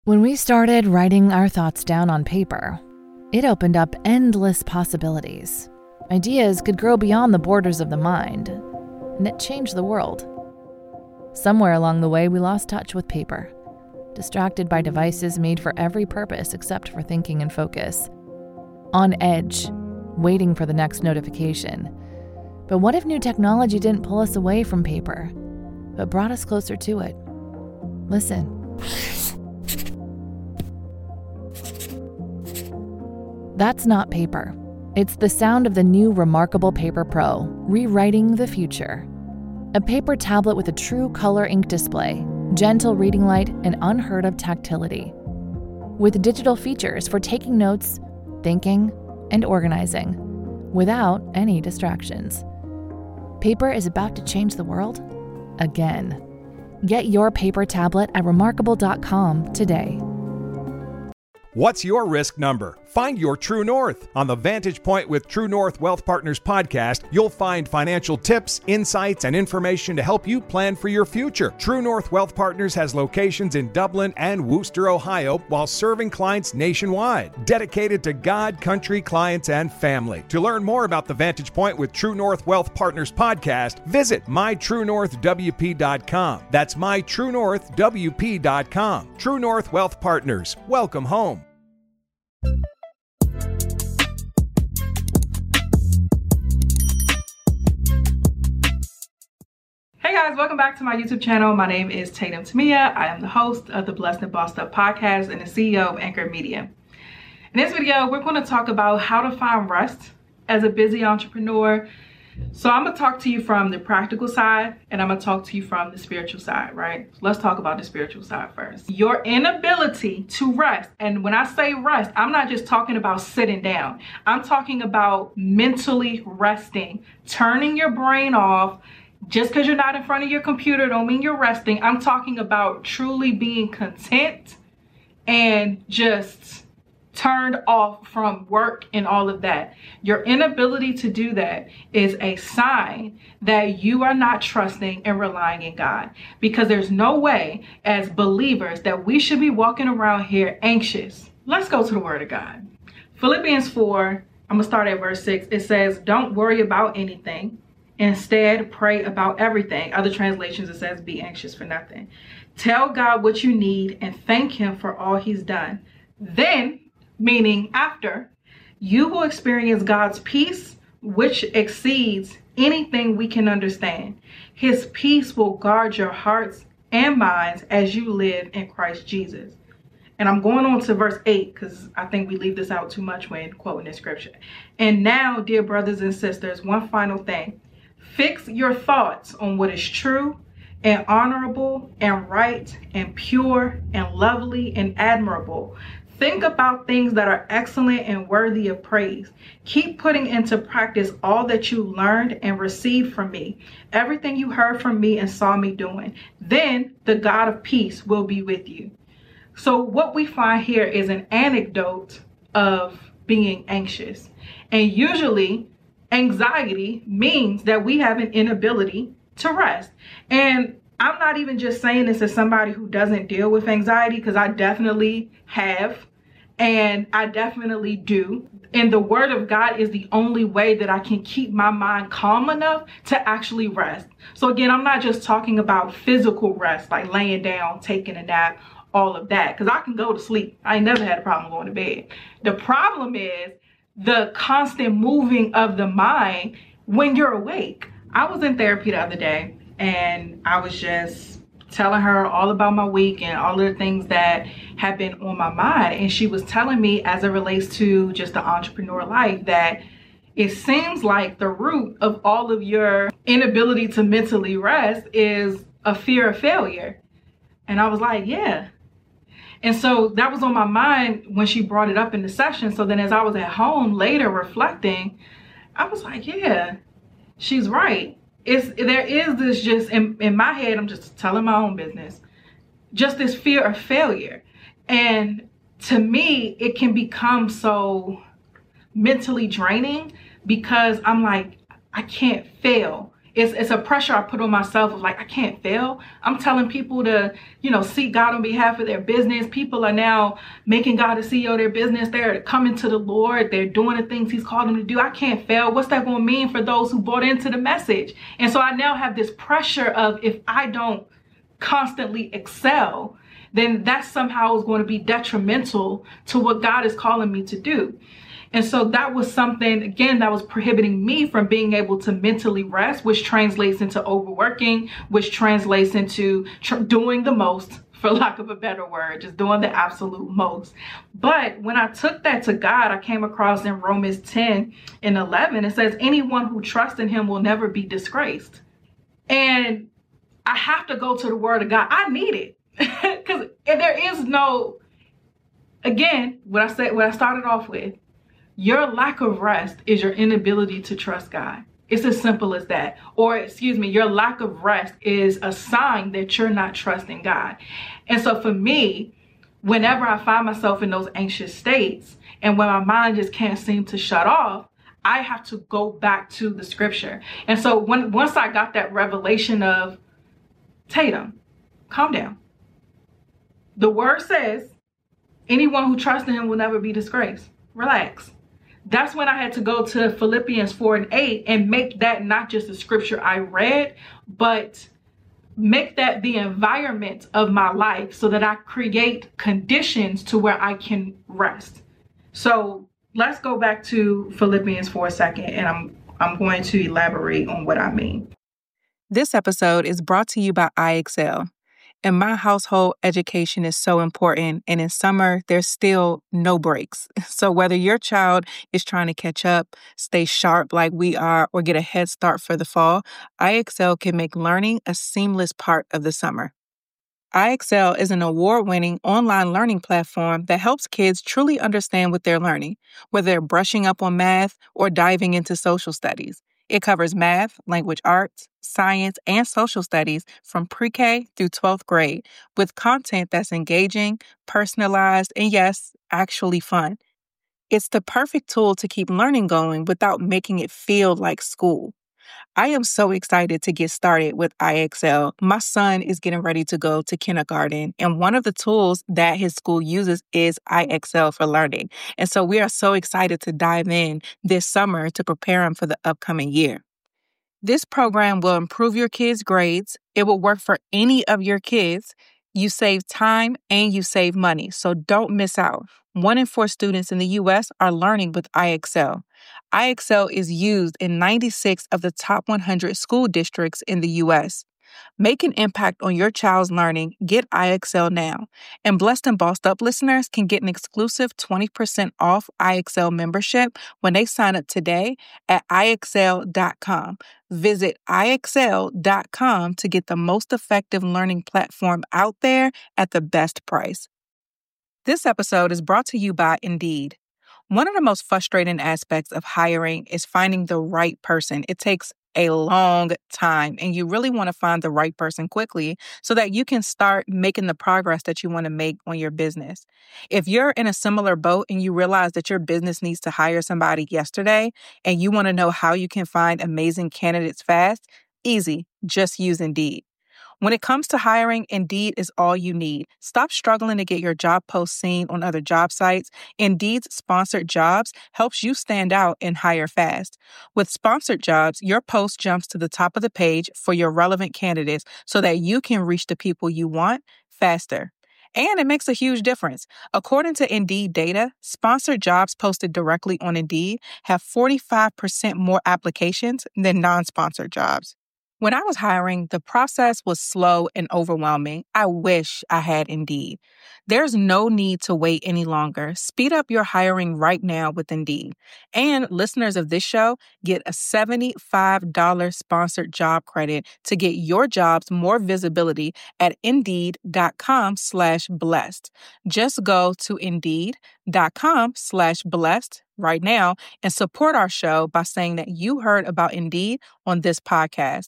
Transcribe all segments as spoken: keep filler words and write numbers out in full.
When we started writing our thoughts down on paper, it opened up endless possibilities. Ideas could grow beyond the borders of the mind, and it changed the world. Somewhere along the way, we lost touch with paper, distracted by devices made for every purpose except for thinking and focus. On edge, waiting for the next notification. But what if new technology didn't pull us away from paper, but brought us closer to it? Listen. That's not paper. It's the sound of the new Remarkable Paper Pro, rewriting the future. A paper tablet with a true color ink display, gentle reading light, and unheard of tactility. With digital features for taking notes, thinking, and organizing, without any distractions. Paper is about to change the world again. Get your paper tablet at remarkable dot com today. What's your risk number? Find your true north. On the Vantage Point with True North Wealth Partners podcast, you'll find financial tips, insights, and information to help you plan for your future. True North Wealth Partners has locations in Dublin and Worcester, Ohio, while serving clients nationwide. Dedicated to God, country, clients, and family. To learn more about the Vantage Point with True North Wealth Partners podcast, visit my true north w p dot com. That's my true north w p dot com. True North Wealth Partners. Welcome home. Hey guys, welcome back to my YouTube channel. My name is Tatum Tamia. I am the host of the Blessed and Bossed Up podcast and the C E O of Anchor Media. In this video, we're going to talk about how to find rest as a busy entrepreneur. So I'm going to talk to you from the practical side and I'm going to talk to you from the spiritual side, right? So let's talk about the spiritual side first. Your inability to rest. And when I say rest, I'm not just talking about sitting down. I'm talking about mentally resting, turning your brain off. Just because you're not in front of your computer don't mean you're resting. I'm talking about truly being content and just turned off from work and all of that. Your inability to do that is a sign that you are not trusting and relying in God. Because there's no way as believers that we should be walking around here anxious. Let's go to the Word of God. Philippians four, I'm going to start at verse six. It says, don't worry about anything. Instead, pray about everything. Other translations, it says, be anxious for nothing. Tell God what you need and thank him for all he's done. Then, meaning after, you will experience God's peace, which exceeds anything we can understand. His peace will guard your hearts and minds as you live in Christ Jesus. And I'm going on to verse eight because I think we leave this out too much when quoting this scripture. And now, dear brothers and sisters, one final thing. Fix your thoughts on what is true and honorable and right and pure and lovely and admirable. Think about things that are excellent and worthy of praise. Keep putting into practice all that you learned and received from me, everything you heard from me and saw me doing. Then the God of peace will be with you. So what we find here is an anecdote of being anxious. And usually anxiety means that we have an inability to rest. And I'm not even just saying this as somebody who doesn't deal with anxiety, because I definitely have and I definitely do. And the Word of God is the only way that I can keep my mind calm enough to actually rest. So again, I'm not just talking about physical rest, like laying down, taking a nap, all of that, because I can go to sleep. I ain't never had a problem going to bed. The problem is the constant moving of the mind when you're awake. I was in therapy the other day and I was just telling her all about my week and all of the things that have been on my mind. And she was telling me, as it relates to just the entrepreneur life, that it seems like the root of all of your inability to mentally rest is a fear of failure. And I was like, yeah. And so that was on my mind when she brought it up in the session. So then as I was at home later reflecting, I was like, yeah, she's right. It's, there is this just, in, in my head, I'm just telling my own business, just this fear of failure. And to me, it can become so mentally draining because I'm like, I can't fail. It's, it's a pressure I put on myself of like, I can't fail. I'm telling people to, you know, seek God on behalf of their business. People are now making God the C E O of their business. They're coming to the Lord. They're doing the things he's called them to do. I can't fail. What's that going to mean for those who bought into the message? And so I now have this pressure of, if I don't constantly excel, then that somehow is going to be detrimental to what God is calling me to do. And so that was something, again, that was prohibiting me from being able to mentally rest, which translates into overworking, which translates into tr- doing the most, for lack of a better word, just doing the absolute most. But when I took that to God, I came across in Romans ten and eleven, it says, anyone who trusts in him will never be disgraced. And I have to go to the word of God. I need it. Because there is no, again, what I said, what I started off with, your lack of rest is your inability to trust God. It's as simple as that. Or, excuse me, your lack of rest is a sign that you're not trusting God. And so for me, whenever I find myself in those anxious states and when my mind just can't seem to shut off, I have to go back to the scripture. And so when once I got that revelation of, Tatum, calm down. The word says, anyone who trusts in him will never be disgraced. Relax. That's when I had to go to Philippians four and eight and make that not just a scripture I read, but make that the environment of my life so that I create conditions to where I can rest. So let's go back to Philippians for a second, and I'm I'm going to elaborate on what I mean. This episode is brought to you by I Excel. In my household, education is so important, and in summer, there's still no breaks. So whether your child is trying to catch up, stay sharp like we are, or get a head start for the fall, I Excel can make learning a seamless part of the summer. I Excel is an award-winning online learning platform that helps kids truly understand what they're learning, whether they're brushing up on math or diving into social studies. It covers math, language arts, science, and social studies from pre-K through twelfth grade with content that's engaging, personalized, and yes, actually fun. It's the perfect tool to keep learning going without making it feel like school. I am so excited to get started with I Excel. My son is getting ready to go to kindergarten, and one of the tools that his school uses is I Excel for learning. And so we are so excited to dive in this summer to prepare him for the upcoming year. This program will improve your kids' grades. It will work for any of your kids. You save time and you save money, so don't miss out. One in four students in the U S are learning with I Excel. I Excel is used in ninety-six of the top one hundred school districts in the U S. Make an impact on your child's learning. Get I Excel now. And Blessed and Bossed Up listeners can get an exclusive twenty percent off I Excel membership when they sign up today at I Excel dot com. Visit I Excel dot com to get the most effective learning platform out there at the best price. This episode is brought to you by Indeed. One of the most frustrating aspects of hiring is finding the right person. It takes a long time, and you really want to find the right person quickly so that you can start making the progress that you want to make on your business. If you're in a similar boat and you realize that your business needs to hire somebody yesterday and you want to know how you can find amazing candidates fast, easy, just use Indeed. When it comes to hiring, Indeed is all you need. Stop struggling to get your job post seen on other job sites. Indeed's sponsored jobs helps you stand out and hire fast. With sponsored jobs, your post jumps to the top of the page for your relevant candidates so that you can reach the people you want faster. And it makes a huge difference. According to Indeed data, sponsored jobs posted directly on Indeed have forty-five percent more applications than non-sponsored jobs. When I was hiring, the process was slow and overwhelming. I wish I had Indeed. There's no need to wait any longer. Speed up your hiring right now with Indeed. And listeners of this show get a seventy-five dollars sponsored job credit to get your jobs more visibility at Indeed.com slash blessed. Just go to Indeed.com slash blessed right now and support our show by saying that you heard about Indeed on this podcast.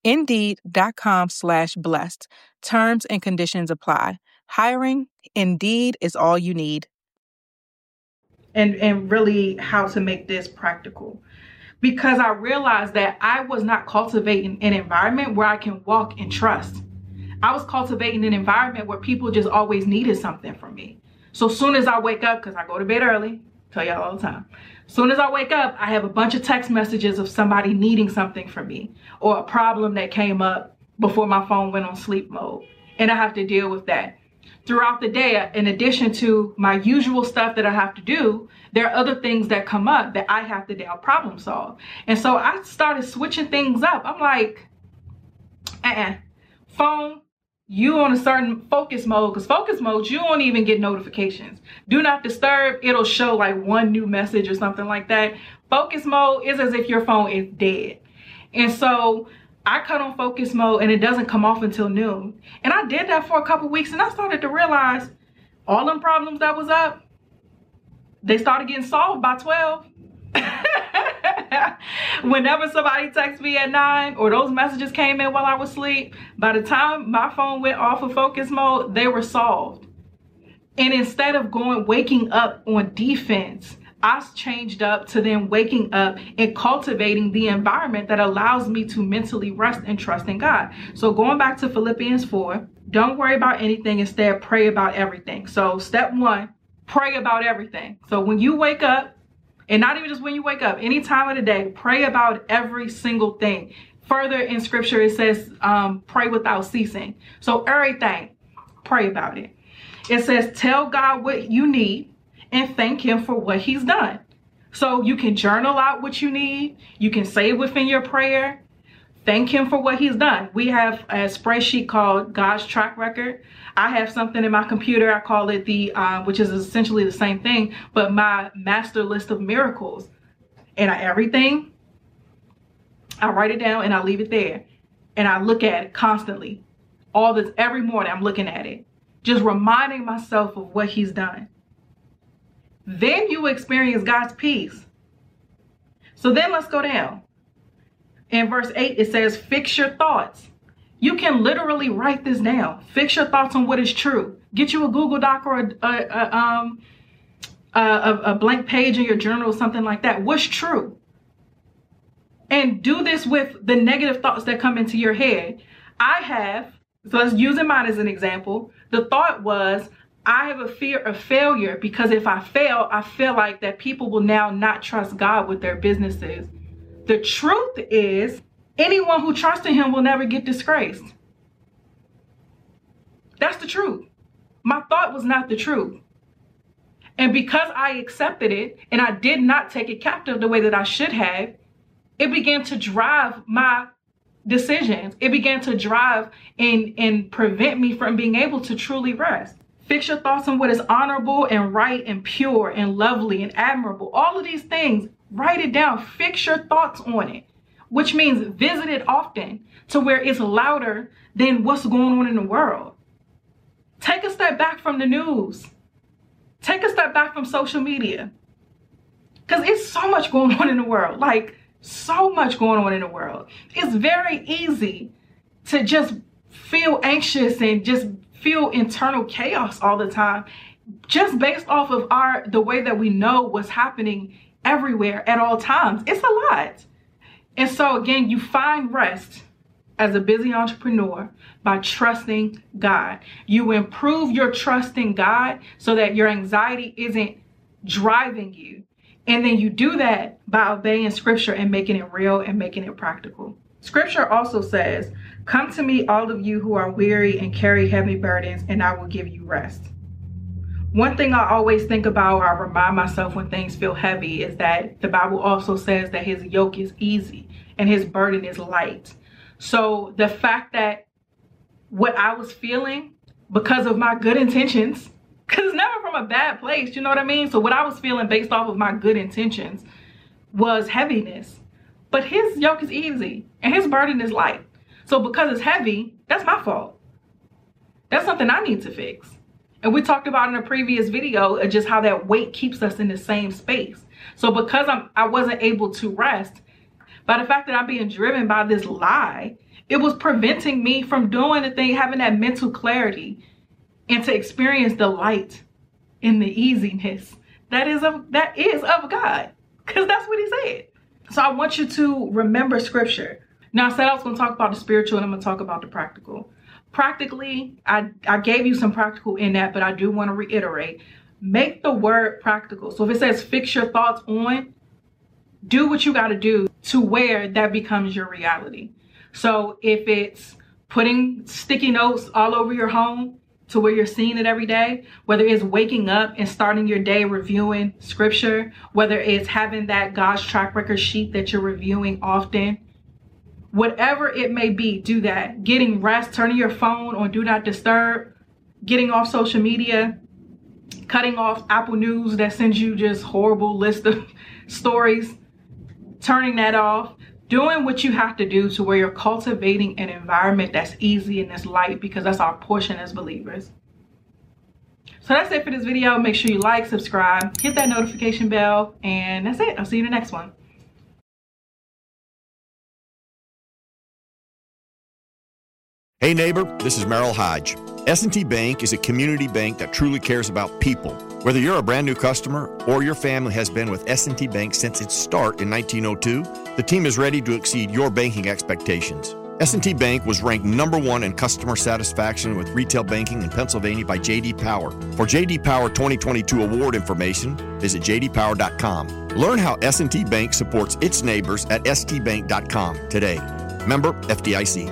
Indeed.com slash blessed. Terms and conditions apply. Hiring, Indeed is all you need. And, and really how to make this practical. because I realized that I was not cultivating an environment where I can walk in trust. I was cultivating an environment where people just always needed something from me. So soon as I wake up, because I go to bed early, tell y'all all the time. Soon as I wake up, I have a bunch of text messages of somebody needing something from me or a problem that came up before my phone went on sleep mode. And I have to deal with that. Throughout the day, in addition to my usual stuff that I have to do, there are other things that come up that I have to now problem solve. And so I started switching things up. I'm like, uh-uh, phone, you on a certain focus mode, because focus mode, you won't even get notifications. Do not disturb, it'll show like one new message or something like that. Focus mode is as if your phone is dead. And so I cut on focus mode and it doesn't come off until noon. And I did that for a couple weeks and I started to realize all them problems that was up, they started getting solved by twelve. Whenever somebody texted me at nine or those messages came in while I was asleep, by the time my phone went off of focus mode, they were solved. And instead of going, waking up on defense, I changed up to then waking up and cultivating the environment that allows me to mentally rest and trust in God. So going back to Philippians four, don't worry about anything, instead pray about everything. So step one, pray about everything. So when you wake up, and not even just when you wake up, any time of the day, pray about every single thing. Further in scripture, it says, um, pray without ceasing. So everything, pray about it. It says, tell God what you need and thank him for what he's done. So you can journal out what you need. You can say it within your prayer. Thank him for what he's done. We have a spreadsheet called God's Track Record. I have something in my computer. I call it the, uh, which is essentially the same thing, but my master list of miracles. And I, everything, I write it down and I leave it there. And I look at it constantly. All this, every morning I'm looking at it. Just reminding myself of what he's done. Then you experience God's peace. So then let's go down. In verse eight, it says, fix your thoughts. You can literally write this down. Fix your thoughts on what is true. Get you a Google Doc or a, a, a, um, a, a blank page in your journal or something like that. What's true? And do this with the negative thoughts that come into your head. I have, so let's use mine as an example. The thought was, I have a fear of failure because if I fail, I feel like that people will now not trust God with their businesses. The truth is, anyone who trusts in him will never get disgraced. That's the truth. My thought was not the truth. And because I accepted it and I did not take it captive the way that I should have, it began to drive my decisions. It began to drive and, and prevent me from being able to truly rest. Fix your thoughts on what is honorable and right and pure and lovely and admirable. All of these things, write it down. Fix your thoughts on it, which means visit it often to where it's louder than what's going on in the world. Take a step back from the news. Take a step back from social media. Because it's so much going on in the world. Like, so much going on in the world. It's very easy to just feel anxious and just feel internal chaos all the time, just based off of our the way that we know what's happening everywhere at all times. It's a lot. And so again, you find rest as a busy entrepreneur by trusting God. You improve your trust in God so that your anxiety isn't driving you. And then you do that by obeying scripture and making it real and making it practical. Scripture also says, come to me, all of you who are weary and carry heavy burdens, and I will give you rest. One thing I always think about, or I remind myself when things feel heavy, is that the Bible also says that his yoke is easy and his burden is light. So the fact that what I was feeling because of my good intentions, because it's never from a bad place, you know what I mean? So what I was feeling based off of my good intentions was heaviness. But his yoke is easy and his burden is light. So because it's heavy, that's my fault. That's something I need to fix. And we talked about in a previous video just how that weight keeps us in the same space. So because I'm, I wasn't able to rest, by the fact that I'm being driven by this lie, it was preventing me from doing the thing, having that mental clarity and to experience the light and the easiness that is of, that is of God. Because that's what he said. So I want you to remember scripture. Now, I said I was going to talk about the spiritual and I'm going to talk about the practical. Practically, I, I gave you some practical in that, but I do want to reiterate. Make the word practical. So if it says fix your thoughts on, do what you got to do to where that becomes your reality. So if it's putting sticky notes all over your home to where you're seeing it every day, whether it's waking up and starting your day reviewing scripture, whether it's having that God's track record sheet that you're reviewing often, whatever it may be, do that. Getting rest, turning your phone on do not disturb, getting off social media, cutting off Apple News that sends you just horrible list of stories, turning that off, doing what you have to do to where you're cultivating an environment that's easy and that's light, because that's our portion as believers. So that's it for this video. Make sure you like, subscribe, hit that notification bell, and that's it. I'll see you in the next one. Hey neighbor, this is Merrill Hodge. S and T Bank is a community bank that truly cares about people. Whether you're a brand new customer or your family has been with S and T Bank since its start in nineteen oh two, the team is ready to exceed your banking expectations. S and T Bank was ranked number one in customer satisfaction with retail banking in Pennsylvania by J D Power. For J D Power twenty twenty-two award information, visit j d power dot com. Learn how S and T Bank supports its neighbors at s t bank dot com today. Member F D I C.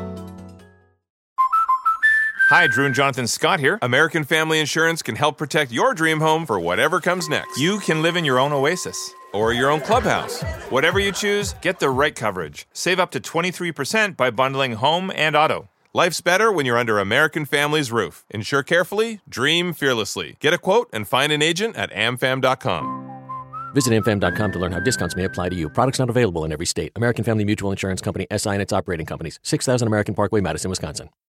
Hi, Drew and Jonathan Scott here. American Family Insurance can help protect your dream home for whatever comes next. You can live in your own oasis or your own clubhouse. Whatever you choose, get the right coverage. Save up to twenty-three percent by bundling home and auto. Life's better when you're under American Family's roof. Insure carefully, dream fearlessly. Get a quote and find an agent at a m fam dot com. Visit a m fam dot com to learn how discounts may apply to you. Products not available in every state. American Family Mutual Insurance Company, S I and its operating companies. six thousand American Parkway, Madison, Wisconsin.